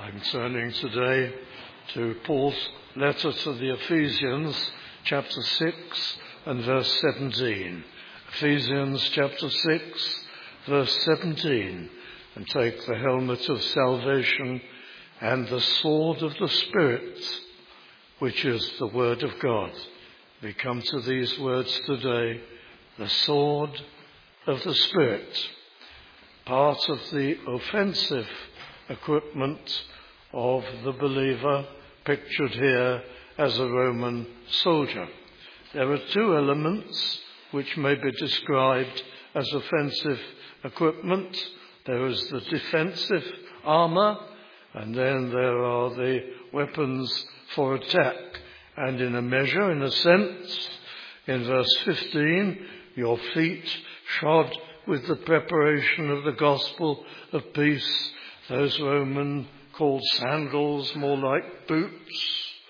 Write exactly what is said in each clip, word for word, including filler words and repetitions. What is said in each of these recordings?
I'm turning today to Paul's letter to the Ephesians, chapter six and verse seventeen. Ephesians chapter six, verse seventeen. And take the helmet of salvation and the sword of the Spirit, which is the word of God. We come to these words today, the sword of the Spirit, part of the offensive equipment of the believer, pictured here as a Roman soldier. There are two elements which may be described as offensive equipment. There is the defensive armour, and then there are the weapons for attack. And in a measure, in a sense, in verse fifteen, your feet shod with the preparation of the gospel of peace. Those Roman called sandals, more like boots.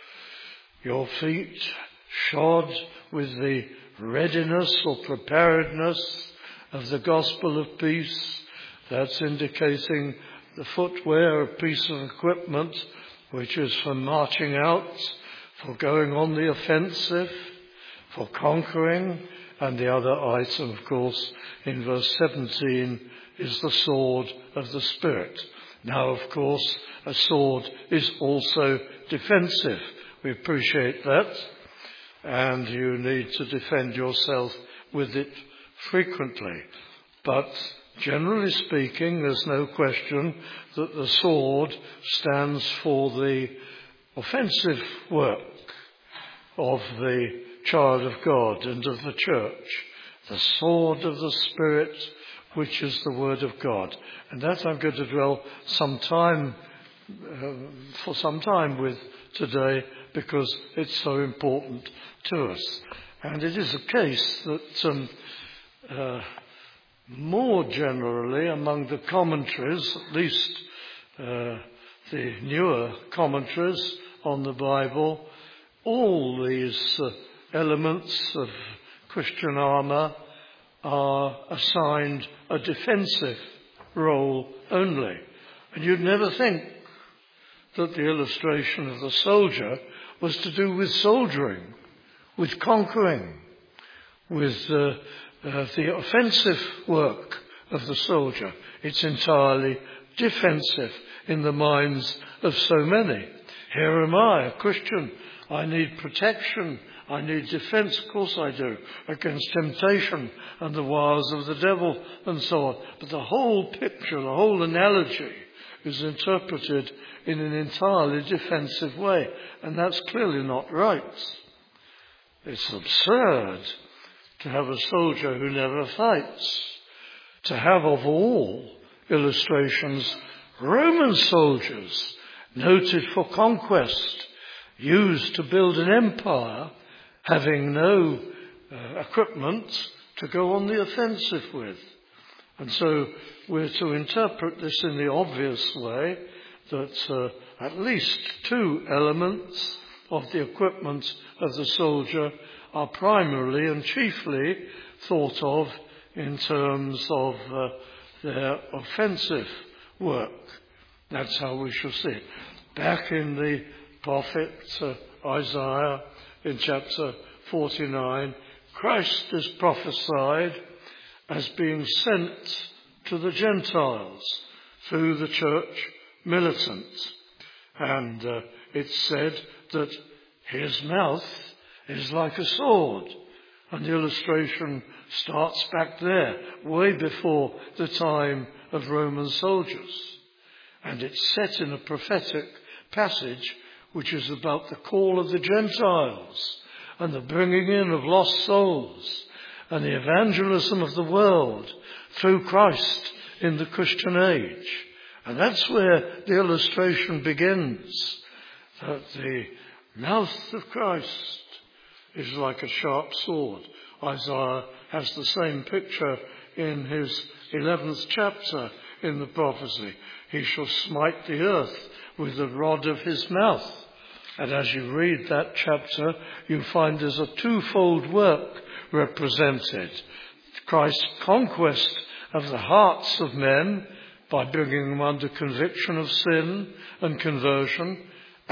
Your feet shod with the readiness or preparedness of the gospel of peace. That's indicating the footwear, a piece of equipment which is for marching out, for going on the offensive, for conquering. And the other item, of course, in verse seventeen, is the sword of the Spirit. Now, of course, a sword is also defensive. We appreciate that. And you need to defend yourself with it frequently. But generally speaking, there's no question that the sword stands for the offensive work of the child of God and of the church. The sword of the Spirit, which is the word of God. And that I'm going to dwell some time, uh, for some time with today, because it's so important to us. And it is a case that um, uh, more generally among the commentaries, at least uh, the newer commentaries on the Bible, all these uh, elements of Christian armour are assigned a defensive role only. And you'd never think that the illustration of the soldier was to do with soldiering, with conquering, with uh, uh, the offensive work of the soldier. It's entirely defensive in the minds of so many. Here am I, a Christian. I need protection. I need defense, of course I do, against temptation and the wiles of the devil and so on. But the whole picture, the whole analogy is interpreted in an entirely defensive way. And that's clearly not right. It's absurd to have a soldier who never fights. To have, of all illustrations, Roman soldiers noted for conquest, used to build an empire, having no uh, equipment to go on the offensive with. And so we're to interpret this in the obvious way that uh, at least two elements of the equipment of the soldier are primarily and chiefly thought of in terms of uh, their offensive work. That's how we shall see it. Back in the prophet uh, Isaiah, in chapter forty-nine, Christ is prophesied as being sent to the Gentiles through the church militant. And uh, it's said that his mouth is like a sword. And the illustration starts back there, way before the time of Roman soldiers. And it's set in a prophetic passage which is about the call of the Gentiles and the bringing in of lost souls and the evangelism of the world through Christ in the Christian age. And that's where the illustration begins, that the mouth of Christ is like a sharp sword. Isaiah has the same picture in his eleventh chapter in the prophecy. He shall smite the earth with the rod of his mouth. And as you read that chapter, you find there's a twofold work represented. Christ's conquest of the hearts of men by bringing them under conviction of sin and conversion,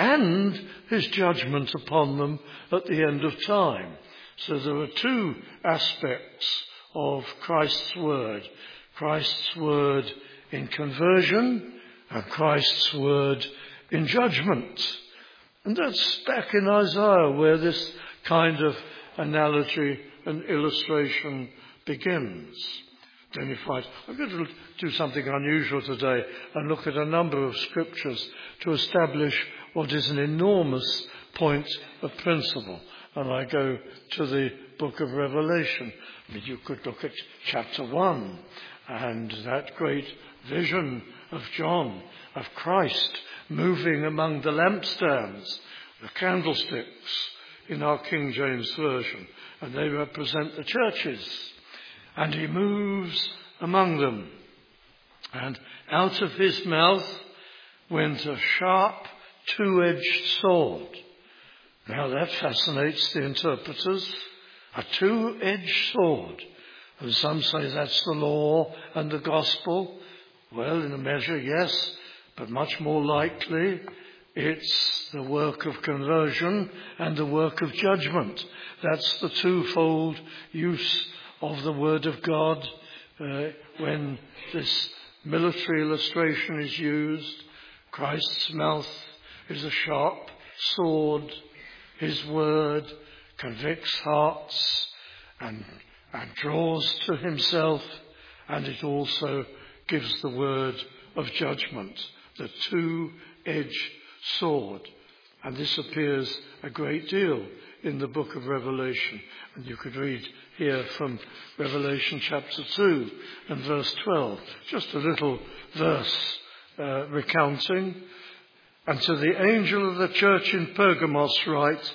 and his judgment upon them at the end of time. So there are two aspects of Christ's word. Christ's word in conversion and Christ's word in judgment. And that's back in Isaiah where this kind of analogy and illustration begins. Then you find, I'm going to do something unusual today and look at a number of scriptures to establish what is an enormous point of principle. And I go to the book of Revelation. I mean, you could look at chapter one and that great vision of John, of Christ moving among the lampstands, the candlesticks in our King James Version, and they represent the churches. And he moves among them. And out of his mouth went a sharp, two-edged sword. Now that fascinates the interpreters. A two-edged sword. And some say that's the law and the gospel. Well, in a measure, yes. But much more likely, it's the work of conversion and the work of judgment. That's the twofold use of the Word of God uh, when this military illustration is used. Christ's mouth is a sharp sword. His word convicts hearts and, and draws to himself, and it also gives the word of judgment, the two-edged sword. And this appears a great deal in the book of Revelation. And you could read here from Revelation chapter two and verse twelve, just a little verse uh, recounting. And to the angel of the church in Pergamos write,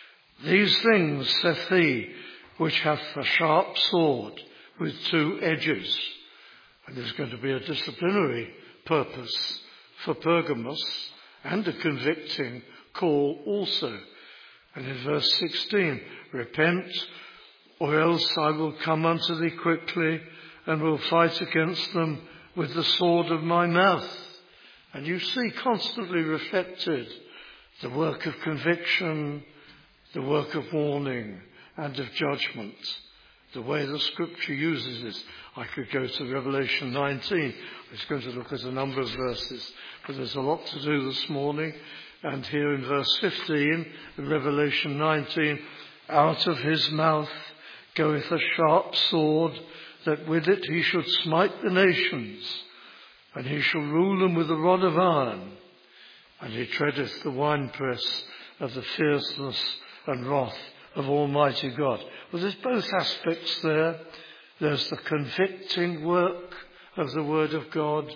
these things saith he which hath a sharp sword with two edges. And there's going to be a disciplinary purpose for Pergamos and a convicting call also. And in verse sixteen, repent, or else I will come unto thee quickly, and will fight against them with the sword of my mouth. And you see constantly reflected the work of conviction, the work of warning, and of judgment. The way the scripture uses this. I could go to Revelation nineteen. I was going to look at a number of verses, but there's a lot to do this morning. And here in verse fifteen, in Revelation nineteen, out of his mouth goeth a sharp sword, that with it he should smite the nations, and he shall rule them with a rod of iron, and he treadeth the winepress of the fierceness and wrath of Almighty God. Well, there's both aspects there. There's the convicting work of the Word of God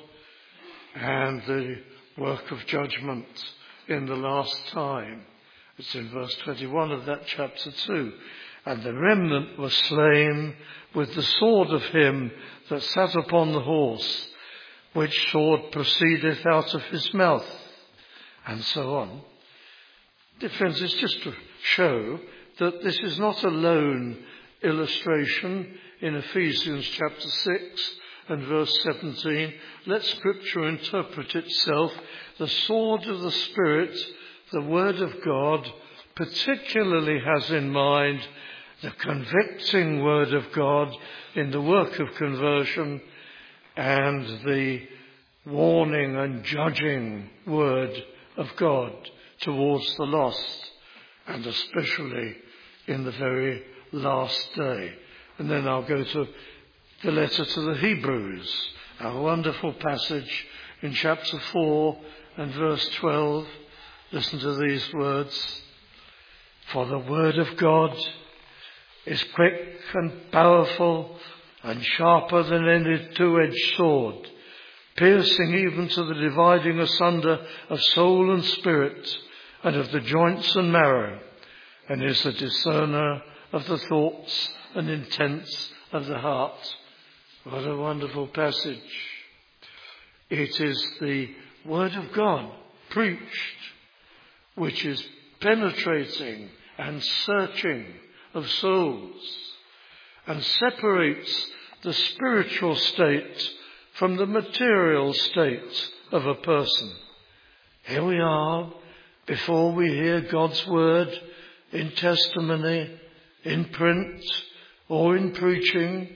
and the work of judgment in the last time. It's in verse twenty-one of that chapter two. And the remnant was slain with the sword of him that sat upon the horse, which sword proceedeth out of his mouth, and so on. Dear friends, it's just to show that this is not a lone illustration in Ephesians chapter six and verse seventeen. Let Scripture interpret itself. The sword of the Spirit, the Word of God, particularly has in mind the convicting Word of God in the work of conversion and the warning and judging Word of God towards the lost, and especially in the very last day. And then I'll go to the letter to the Hebrews, a wonderful passage in chapter four and verse twelve. Listen to these words. For the word of God is quick and powerful and sharper than any two-edged sword, piercing even to the dividing asunder of soul and spirit, and of the joints and marrow, and is a discerner of the thoughts and intents of the heart. What a wonderful passage. It is the Word of God preached, which is penetrating and searching of souls, and separates the spiritual state from the material state of a person. Here we are, before we hear God's word in testimony, in print, or in preaching,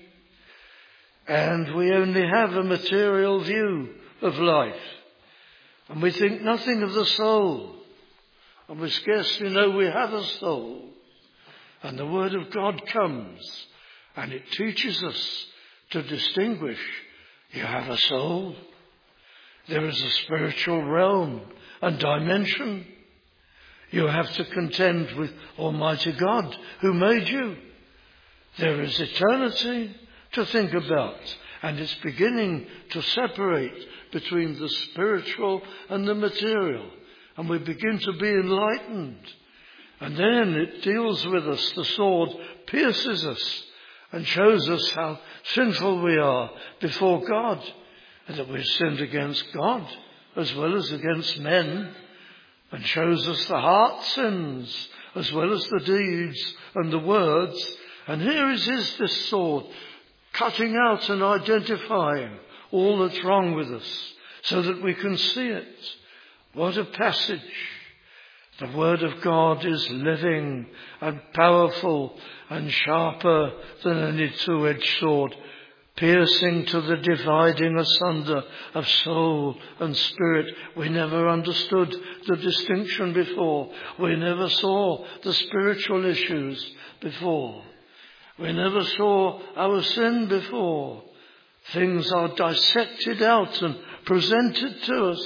and we only have a material view of life, and we think nothing of the soul, and we scarcely know we have a soul. And the word of God comes, and it teaches us to distinguish. You have a soul. There is a spiritual realm and dimension. You have to contend with Almighty God who made you. There is eternity to think about, and it's beginning to separate between the spiritual and the material, and we begin to be enlightened. And then it deals with us. The sword pierces us and shows us how sinful we are before God, and that we've sinned against God as well as against men, and shows us the heart sins as well as the deeds and the words. And here is his, this sword, cutting out and identifying all that's wrong with us so that we can see it. What a passage. The word of God is living and powerful and sharper than any two-edged sword, piercing to the dividing asunder of soul and spirit. We never understood the distinction before. We never saw the spiritual issues before. We never saw our sin before. Things are dissected out and presented to us,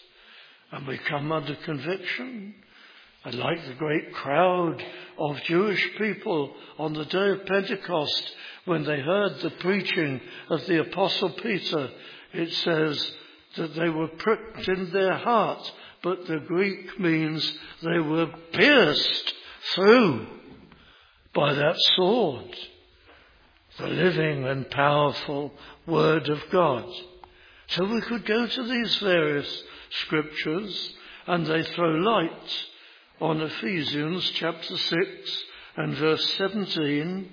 and we come under conviction. And like the great crowd of Jewish people on the day of Pentecost, when they heard the preaching of the Apostle Peter, it says that they were pricked in their heart, but the Greek means they were pierced through by that sword, the living and powerful Word of God. So we could go to these various scriptures, and they throw light on Ephesians chapter six and verse seventeen,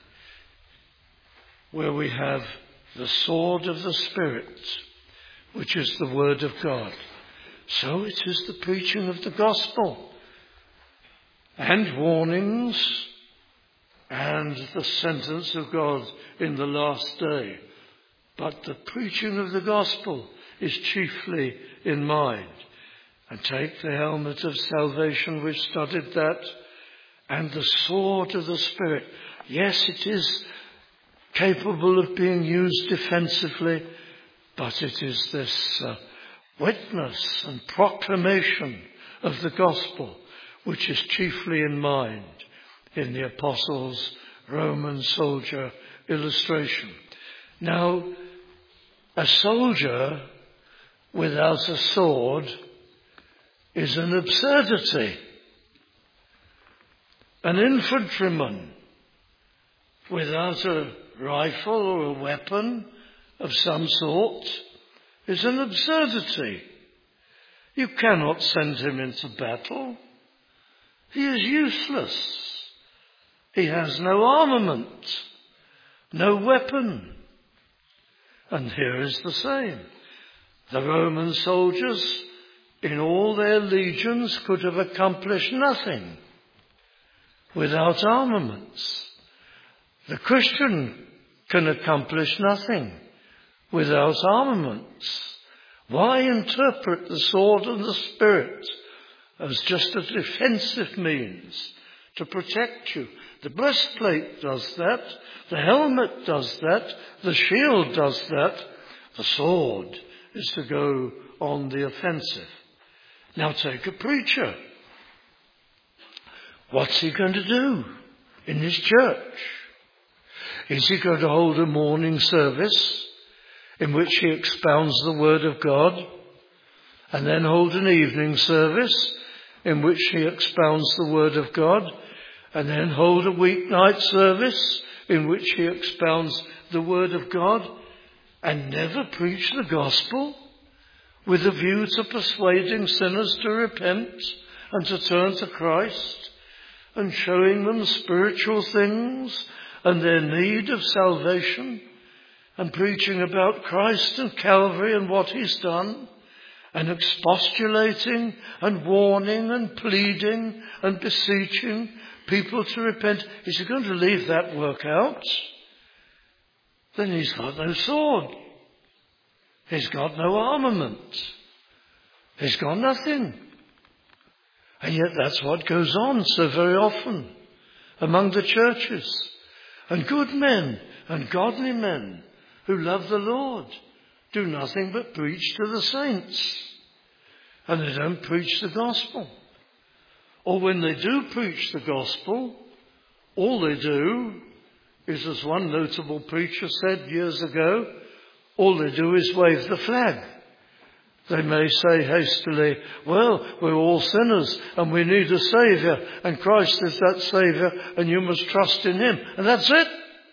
where we have the sword of the Spirit, which is the Word of God. So it is the preaching of the gospel, and warnings, and the sentence of God in the last day. But the preaching of the gospel is chiefly in mind. And take the helmet of salvation, we've studied that, and the sword of the Spirit. Yes, it is capable of being used defensively, but it is this uh, witness and proclamation of the gospel which is chiefly in mind in the Apostles' Roman soldier illustration. Now, a soldier without a sword is an absurdity. An infantryman without a rifle or a weapon of some sort is an absurdity. You cannot send him into battle. He is useless. He has no armament, no weapon. And here is the same. The Roman soldiers in all their legions could have accomplished nothing without armaments. The Christian can accomplish nothing without armaments. Why interpret the sword and the Spirit as just a defensive means to protect you? The breastplate does that. The helmet does that. The shield does that. The sword is to go on the offensive. Now take a preacher. What's he going to do in his church? Is he going to hold a morning service in which he expounds the Word of God, and then hold an evening service in which he expounds the Word of God, and then hold a weeknight service in which he expounds the Word of God, and never preach the gospel with a view to persuading sinners to repent and to turn to Christ, and showing them spiritual things and their need of salvation, and preaching about Christ and Calvary and what he's done, and expostulating and warning and pleading and beseeching people to repent, is he going to leave that work out? Then he's got no sword. He's got no armament. He's got nothing. And yet that's what goes on so very often among the churches. And good men and godly men who love the Lord do nothing but preach to the saints. And they don't preach the gospel. Or when they do preach the gospel, all they do is, as one notable preacher said years ago, all they do is wave the flag. They may say hastily, well, we're all sinners and we need a saviour, and Christ is that saviour and you must trust in him. And that's it.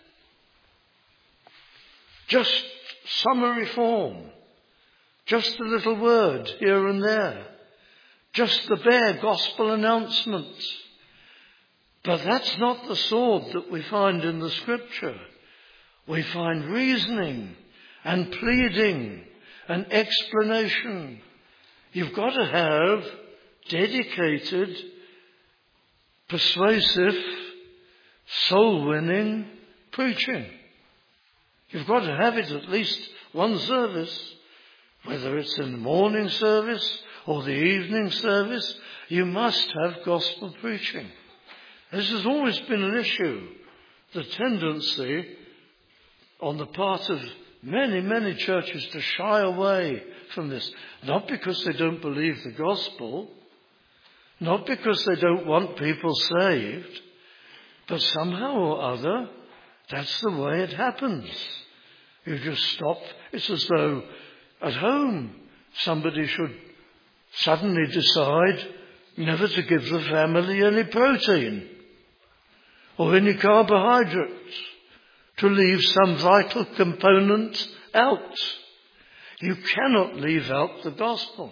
Just summary form. Just a little word here and there. Just the bare gospel announcement. But that's not the sword that we find in the scripture. We find reasoning and pleading and explanation. You've got to have dedicated, persuasive, soul-winning preaching. You've got to have it at least one service, whether it's in the morning service or the evening service. You must have gospel preaching. This has always been an issue. The tendency on the part of many, many churches to shy away from this. Not because they don't believe the gospel, not because they don't want people saved, but somehow or other, that's the way it happens. You just stop. It's as though at home somebody should suddenly decide never to give the family any protein or any carbohydrates, to leave some vital component out. You cannot leave out the gospel.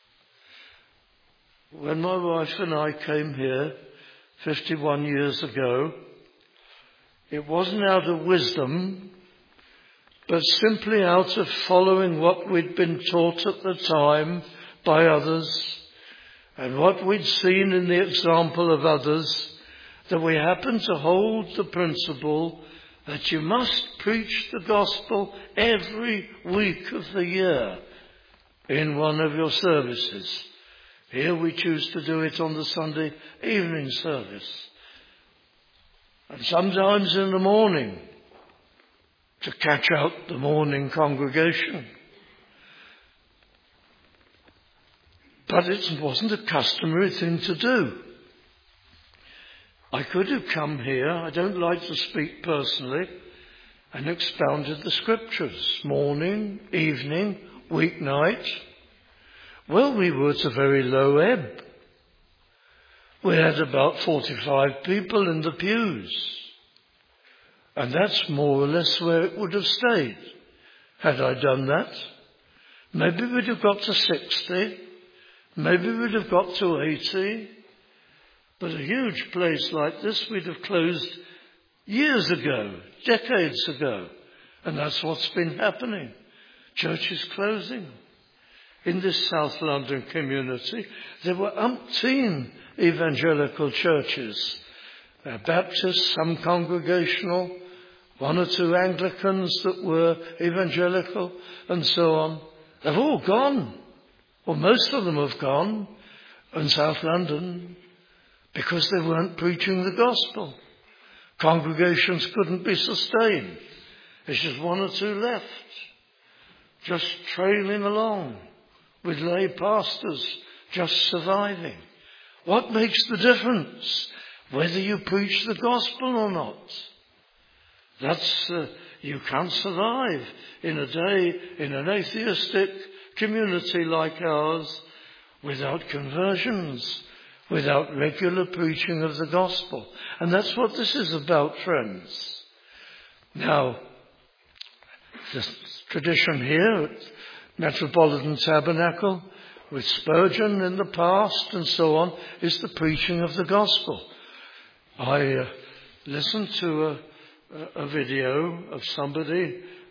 When my wife and I came here fifty-one years ago, it wasn't out of wisdom, but simply out of following what we'd been taught at the time by others and what we'd seen in the example of others, that we happened to hold the principle that you must preach the gospel every week of the year in one of your services. Here we choose to do it on the Sunday evening service, and sometimes in the morning to catch out the morning congregation. But it wasn't a customary thing to do. I could have come here, I don't like to speak personally, and expounded the scriptures, morning, evening, weeknight. Well, we were at a very low ebb. We had about forty-five people in the pews. And that's more or less where it would have stayed, had I done that. Maybe we'd have got to sixty, maybe we'd have got to eighty. But a huge place like this we'd have closed years ago, decades ago. And that's what's been happening. Churches closing. In this South London community, there were umpteen evangelical churches. Uh, Baptists, some Congregational, one or two Anglicans that were evangelical, and so on. They've all gone. Or most of them have gone in South London, because they weren't preaching the gospel. Congregations couldn't be sustained. There's just one or two left, just trailing along with lay pastors just surviving. What makes the difference? Whether you preach the gospel or not. That's, uh, you can't survive in a day in an atheistic community like ours without conversions, without regular preaching of the gospel. And that's what this is about, friends. Now, the tradition here at Metropolitan Tabernacle, with Spurgeon in the past and so on, is the preaching of the gospel. I uh, listened to a, a video of somebody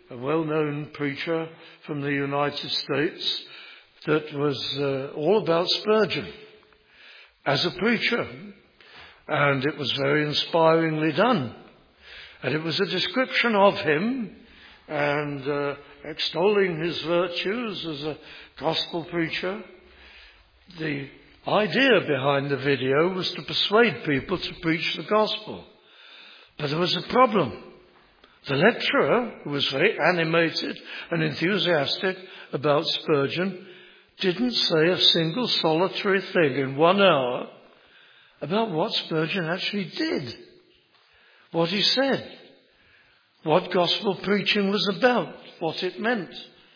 a well-known preacher from the United States that was uh, all about Spurgeon as a preacher. And it was very inspiringly done. And it was a description of him and uh, extolling his virtues as a gospel preacher. The idea behind the video was to persuade people to preach the gospel. But there was a problem. The lecturer, who was very animated and enthusiastic about Spurgeon, didn't say a single solitary thing in one hour about what Spurgeon actually did, what he said, what gospel preaching was about, what it meant.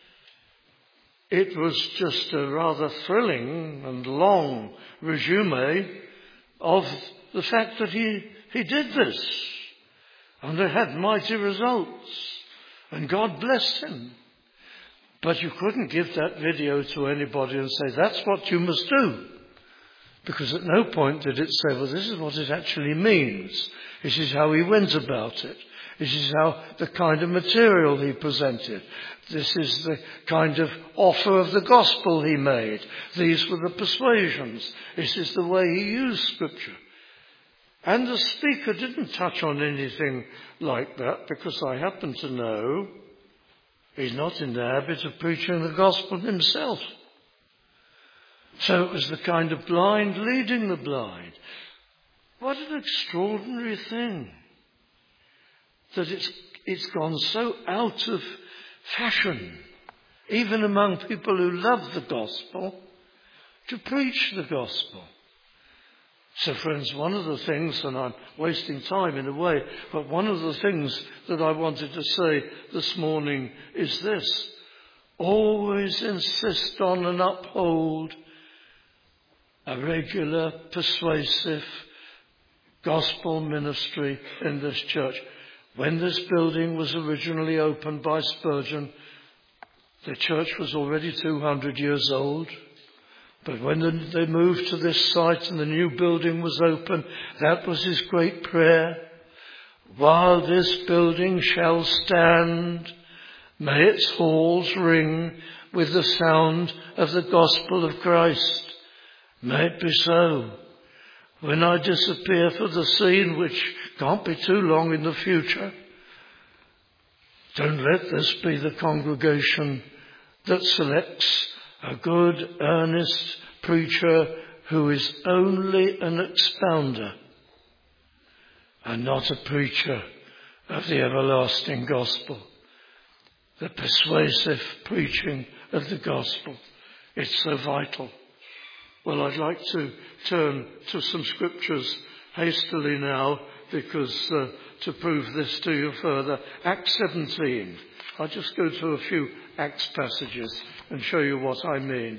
It was just a rather thrilling and long resume of the fact that he, he did this. And it had mighty results. And God blessed him. But you couldn't give that video to anybody and say, that's what you must do. Because at no point did it say, well, this is what it actually means. This is how he went about it. This is how the kind of material he presented. This is the kind of offer of the gospel he made. These were the persuasions. This is the way he used Scripture. And the speaker didn't touch on anything like that because I happen to know he's not in the habit of preaching the gospel himself. So it was the kind of blind leading the blind. What an extraordinary thing that it's, it's gone so out of fashion, even among people who love the gospel, to preach the gospel. So friends, one of the things, and I'm wasting time in a way, but one of the things that I wanted to say this morning is this. Always insist on and uphold a regular, persuasive gospel ministry in this church. When this building was originally opened by Spurgeon, the church was already two hundred years old. But when they moved to this site and the new building was open, that was his great prayer. While this building shall stand, may its halls ring with the sound of the gospel of Christ. May it be so. When I disappear for the scene, which can't be too long in the future, don't let this be the congregation that selects a good, earnest preacher who is only an expounder and not a preacher of the everlasting gospel. The persuasive preaching of the gospel. It's so vital. Well, I'd like to turn to some scriptures hastily now because uh, to prove this to you further. Acts seventeen. I'll just go to a few Acts passages and show you what I mean.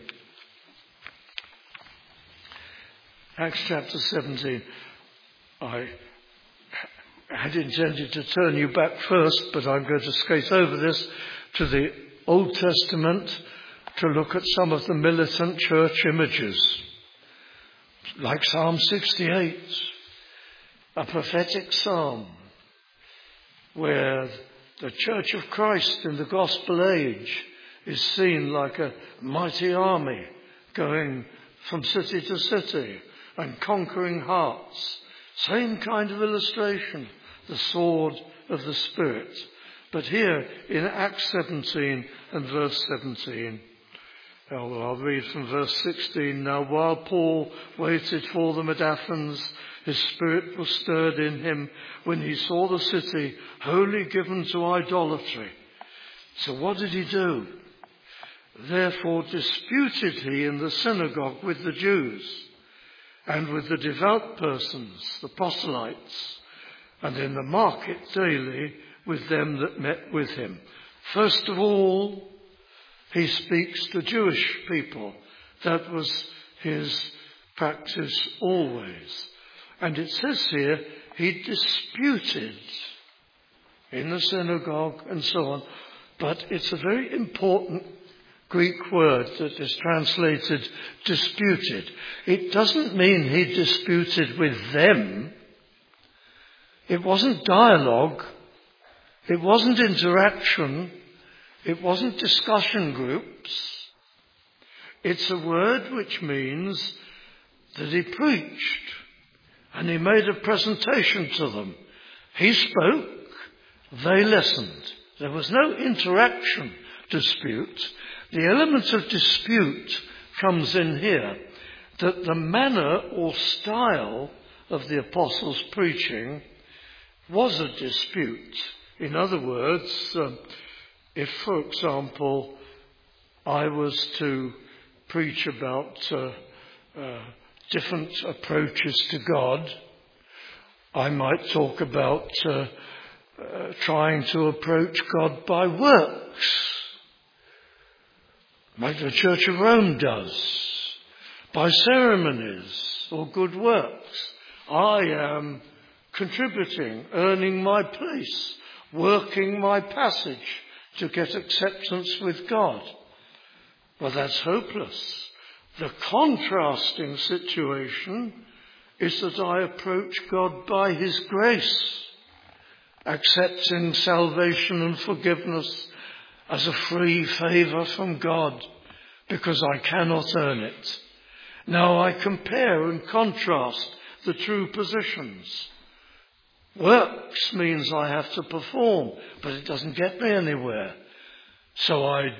Acts chapter seventeen. I had intended to turn you back first, but I'm going to skate over this to the Old Testament to look at some of the militant church images, like Psalm sixty-eight, a prophetic psalm where the Church of Christ in the gospel age is seen like a mighty army going from city to city and conquering hearts. Same kind of illustration, the sword of the Spirit. But here in Acts seventeen and verse seventeen, oh, well, I'll read from verse sixteen. Now while Paul waited for them at Athens, his spirit was stirred in him when he saw the city wholly given to idolatry. So what did he do? Therefore disputed he in the synagogue with the Jews and with the devout persons, the proselytes, and in the market daily with them that met with him. First of all, he speaks to Jewish people. That was his practice always. And it says here, he disputed in the synagogue and so on. But it's a very important Greek word that is translated disputed. It doesn't mean he disputed with them. It wasn't dialogue. It wasn't interaction. It wasn't discussion groups. It's a word which means that he preached and he made a presentation to them. He spoke, they listened. There was no interaction dispute. The element of dispute comes in here, that the manner or style of the apostles' preaching was a dispute. In other words, um, if, for example, I was to preach about uh, uh, different approaches to God, I might talk about uh, uh, trying to approach God by works, like the Church of Rome does, by ceremonies or good works. I am contributing, earning my place, working my passage to get acceptance with God. Well, that's hopeless. The contrasting situation is that I approach God by his grace, accepting salvation and forgiveness as a free favour from God, because I cannot earn it. Now I compare and contrast the two positions. Works means I have to perform, but it doesn't get me anywhere. So I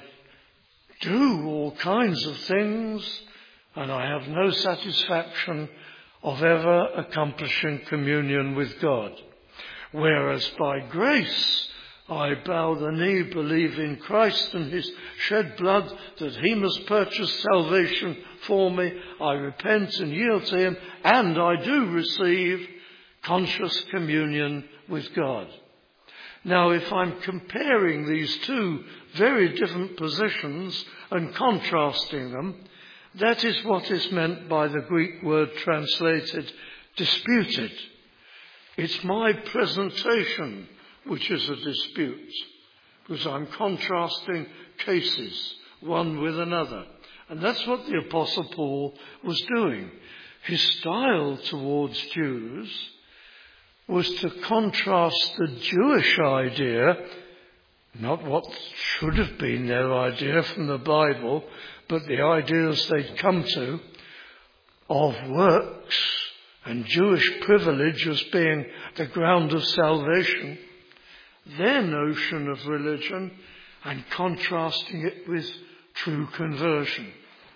do all kinds of things, and I have no satisfaction of ever accomplishing communion with God. Whereas by grace, I bow the knee, believe in Christ and his shed blood, that he must purchase salvation for me. I repent and yield to him, and I do receive conscious communion with God. Now, if I'm comparing these two very different positions and contrasting them, that is what is meant by the Greek word translated disputed. It's my presentation which is a dispute, because I'm contrasting cases, one with another. And that's what the Apostle Paul was doing. His style towards Jews was to contrast the Jewish idea, not what should have been their idea from the Bible, but the ideas they'd come to, of works and Jewish privilege as being the ground of salvation, their notion of religion, and contrasting it with true conversion.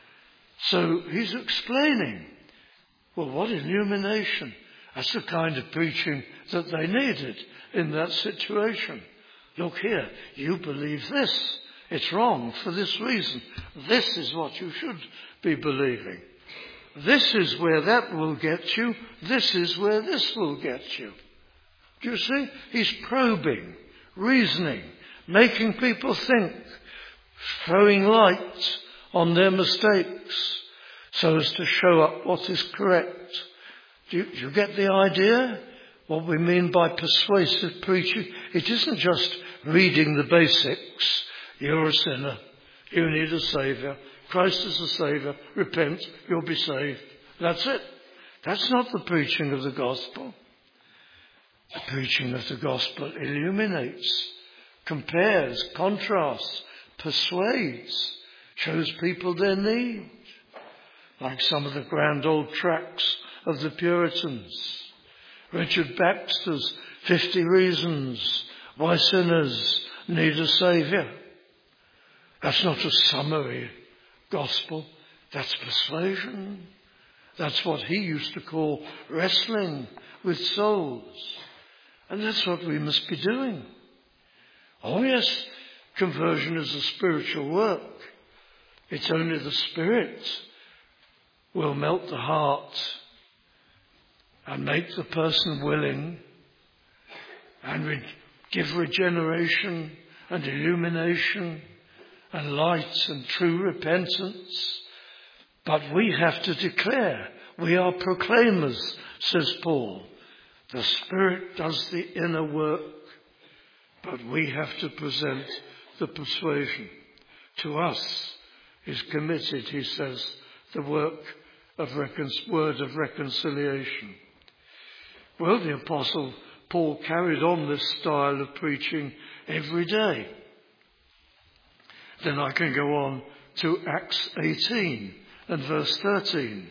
So he's explaining, well, what illumination. That's the kind of preaching that they needed in that situation. Look here, you believe this. It's wrong for this reason. This is what you should be believing. This is where that will get you. This is where this will get you. Do you see? He's probing, reasoning, making people think, throwing light on their mistakes so as to show up what is correct. Do you, do you get the idea? What we mean by persuasive preaching? It isn't just reading the basics. You're a sinner. You need a saviour. Christ is a saviour. Repent. You'll be saved. That's it. That's not the preaching of the gospel. The preaching of the gospel illuminates, compares, contrasts, persuades, shows people their need. Like some of the grand old tracts of the Puritans. Richard Baxter's fifty Reasons Why Sinners Need a Saviour. That's not a summary gospel. That's persuasion. That's what he used to call wrestling with souls. And that's what we must be doing. Oh yes, conversion is a spiritual work. It's only the Spirit will melt the heart and make the person willing and re- give regeneration and illumination and light and true repentance. But we have to declare. We are proclaimers, says Paul. The Spirit does the inner work, but we have to present the persuasion. To us is committed, he says, the work of recon- word of reconciliation. Well, the Apostle Paul carried on this style of preaching every day. Then I can go on to Acts eighteen and verse thirteen.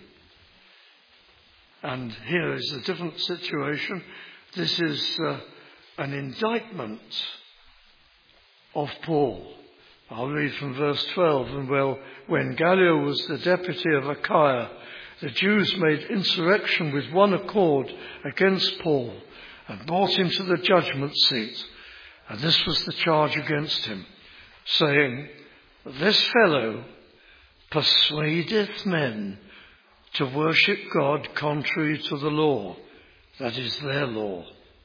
And here is a different situation. This is uh, an indictment of Paul. I'll read from verse twelve. And well, when Gallio was the deputy of Achaia, the Jews made insurrection with one accord against Paul and brought him to the judgment seat. And this was the charge against him, saying, "This fellow persuadeth men to worship God contrary to the law," that is their law.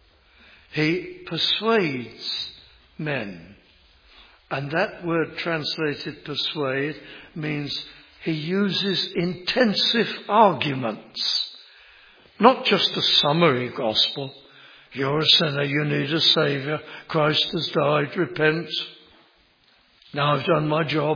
He persuades men. And that word translated persuade means he uses intensive arguments, not just a summary gospel. You're a sinner, you need a saviour, Christ has died, repent. Now I've done my job.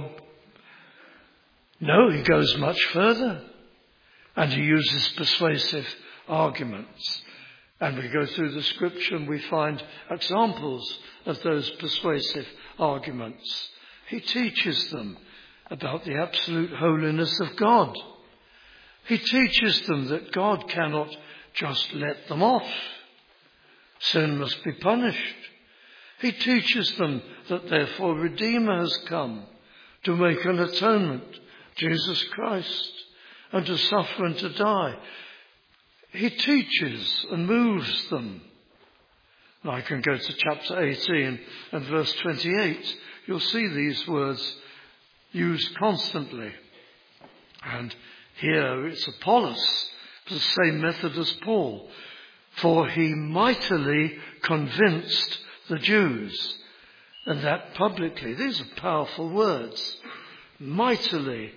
No, he goes much further. And he uses persuasive arguments. And we go through the scripture and we find examples of those persuasive arguments. He teaches them about the absolute holiness of God. He teaches them that God cannot just let them off. Sin must be punished. He teaches them that therefore a Redeemer has come to make an atonement, Jesus Christ, and to suffer and to die. He teaches and moves them. Now I can go to chapter eighteen and verse twenty-eight. You'll see these words used constantly. And here it's Apollos, the same method as Paul. For he mightily convinced the Jews, and that publicly. These are powerful words. Mightily.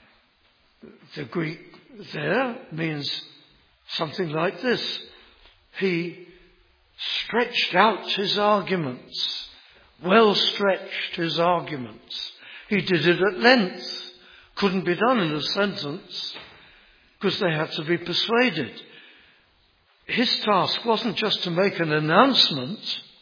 The Greek there means something like this. He stretched out his arguments, well stretched his arguments. He did it at length. Couldn't be done in a sentence because they had to be persuaded. His task wasn't just to make an announcement.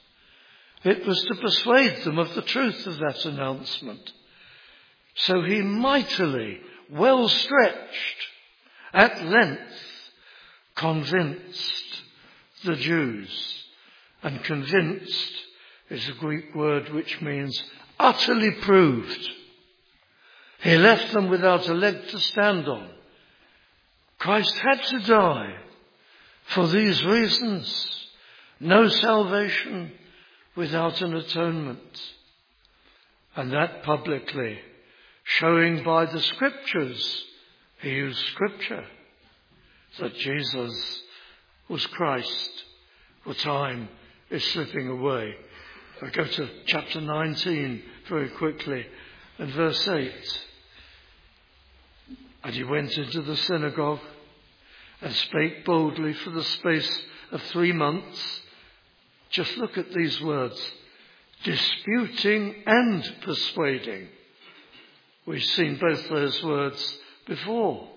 It was to persuade them of the truth of that announcement. So he mightily, well stretched, at length, convinced the Jews. And convinced is a Greek word which means utterly proved. He left them without a leg to stand on. Christ had to die for these reasons. No salvation without an atonement. And that publicly, showing by the scriptures, he used scripture, that Jesus was Christ. Well, time is slipping away. I go to chapter nineteen very quickly and verse eight. And he went into the synagogue and spake boldly for the space of three months. Just look at these words. Disputing and persuading. We've seen both those words before.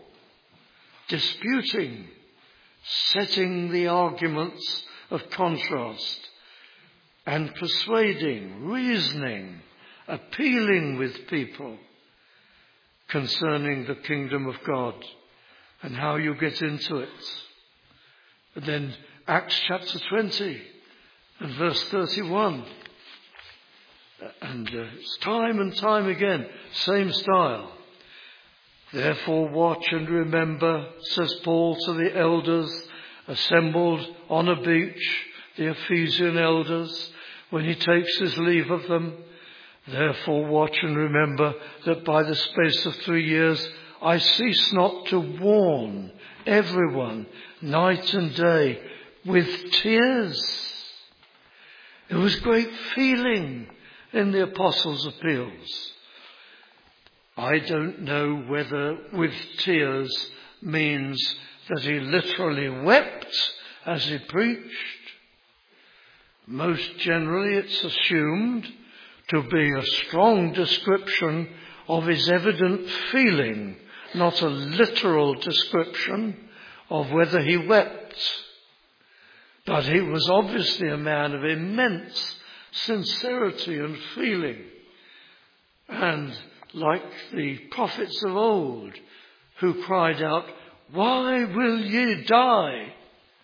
Disputing, setting the arguments of contrast, and persuading, reasoning, appealing with people concerning the kingdom of God and how you get into it. And then Acts chapter twenty and verse thirty-one. And uh, it's time and time again, same style. Therefore watch and remember, says Paul to the elders assembled on a beach, the Ephesian elders, when he takes his leave of them. Therefore watch and remember that by the space of three years I cease not to warn everyone night and day with tears. There was great feeling in the apostles' appeals. I don't know whether with tears means that he literally wept as he preached. Most generally it's assumed to be a strong description of his evident feeling, not a literal description of whether he wept. But he was obviously a man of immense sincerity and feeling. And like the prophets of old who cried out, "Why will ye die,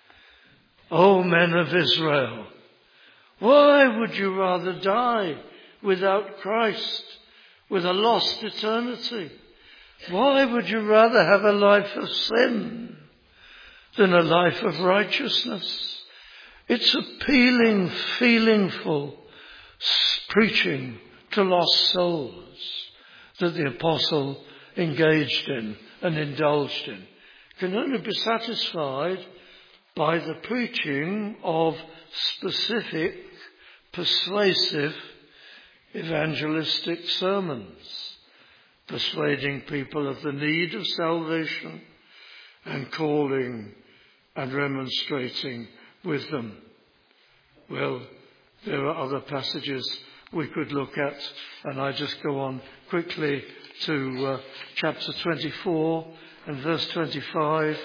O men of Israel? Why would you rather die without Christ, with a lost eternity? Why would you rather have a life of sin than a life of righteousness?" It's appealing, feelingful preaching to lost souls that the apostle engaged in and indulged in. Can only be satisfied by the preaching of specific, persuasive, evangelistic sermons, persuading people of the need of salvation and calling and remonstrating with them. Well, there are other passages we could look at, and I just go on quickly to uh, chapter twenty-four and verse twenty-five.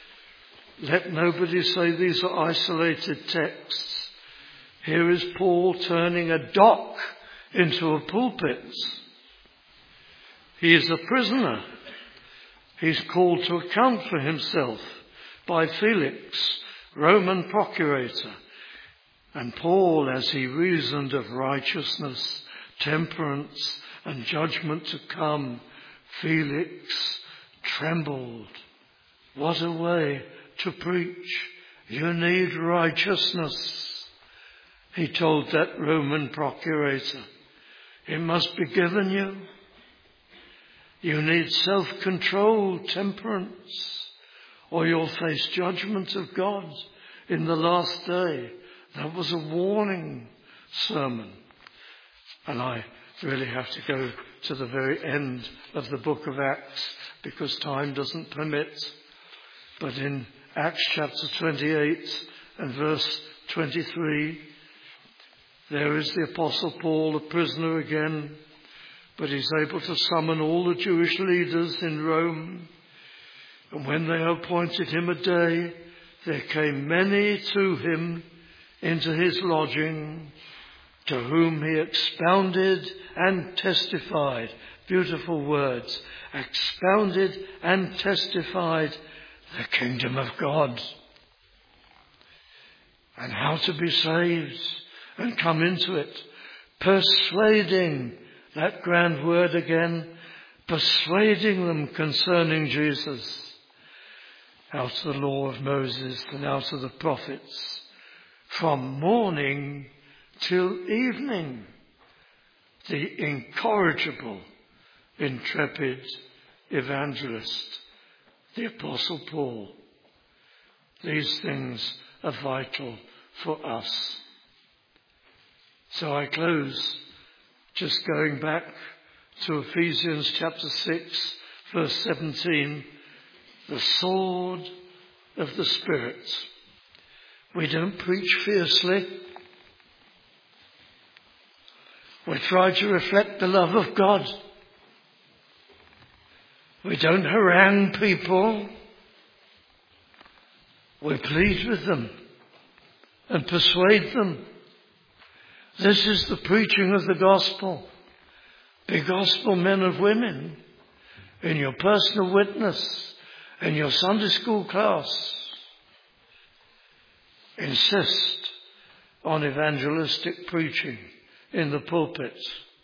Let nobody say these are isolated texts. Here is Paul turning a dock into a pulpit. He is a prisoner. He's called to account for himself by Felix, Roman procurator. And Paul, as he reasoned of righteousness, temperance, and judgment to come, Felix trembled. What a way to preach. You need righteousness, he told that Roman procurator. It must be given you. You need self-control, temperance, or you'll face judgment of God in the last day. That was a warning sermon. And I really have to go to the very end of the book of Acts because time doesn't permit. But in Acts chapter twenty-eight and verse twenty-three, there is the Apostle Paul, a prisoner again, but he's able to summon all the Jewish leaders in Rome. And when they appointed him a day, there came many to him into his lodging, to whom he expounded and testified. Beautiful words. Expounded and testified the kingdom of God, and how to be saved and come into it. Persuading, that grand word again, persuading them concerning Jesus, out of the law of Moses and out of the prophets, from morning till evening. The incorrigible, intrepid evangelist, the Apostle Paul. These things are vital for us. So I close just going back to Ephesians chapter six, verse seventeen, the sword of the Spirit. We don't preach fiercely. We try to reflect the love of God. We don't harangue people. We plead with them and persuade them. This is the preaching of the gospel. Be gospel men and women in your personal witness, in your Sunday school class. Insist on evangelistic preaching in the pulpit.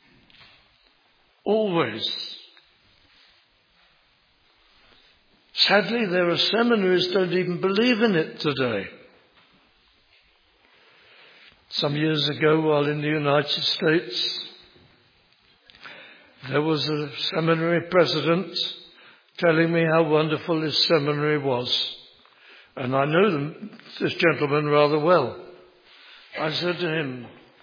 Always. Sadly, there are seminaries that don't even believe in it today. Some years ago, while in the United States, there was a seminary president telling me how wonderful his seminary was. And I know them, this gentleman rather well. I said to him,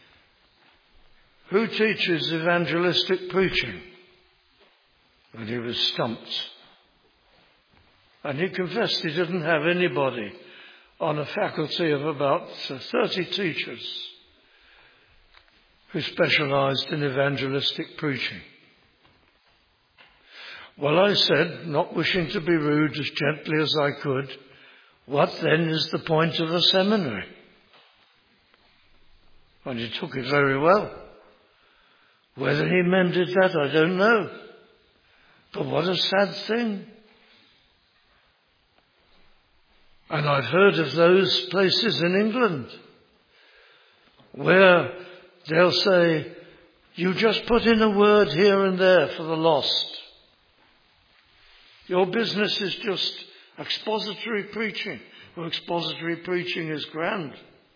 "Who teaches evangelistic preaching?" And he was stumped. And he confessed he didn't have anybody on a faculty of about thirty teachers who specialized in evangelistic preaching. Well, I said, not wishing to be rude, as gently as I could, what then is the point of a seminary? And he took it very well. Whether he mended that, I don't know. But what a sad thing. And I've heard of those places in England where they'll say, you just put in a word here and there for the lost. Your business is just expository preaching. Well, expository preaching is grand.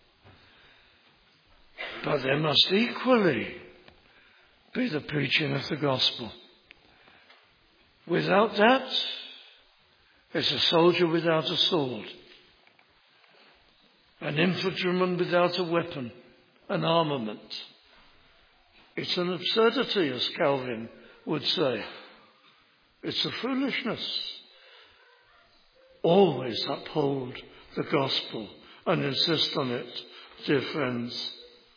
But there must equally be the preaching of the gospel. Without that, it's a soldier without a sword, an infantryman without a weapon, an armament. It's an absurdity, as Calvin would say. It's a foolishness. Always uphold the gospel and insist on it, dear friends.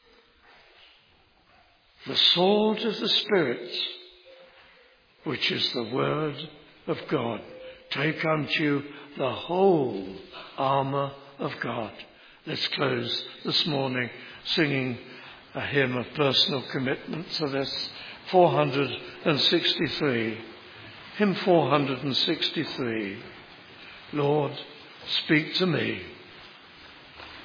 The sword of the Spirit, which is the word of God. Take unto you the whole armour of God. Let's close this morning singing a hymn of personal commitment to this. four hundred sixty-three. Hymn four hundred sixty-three. Lord, speak to me.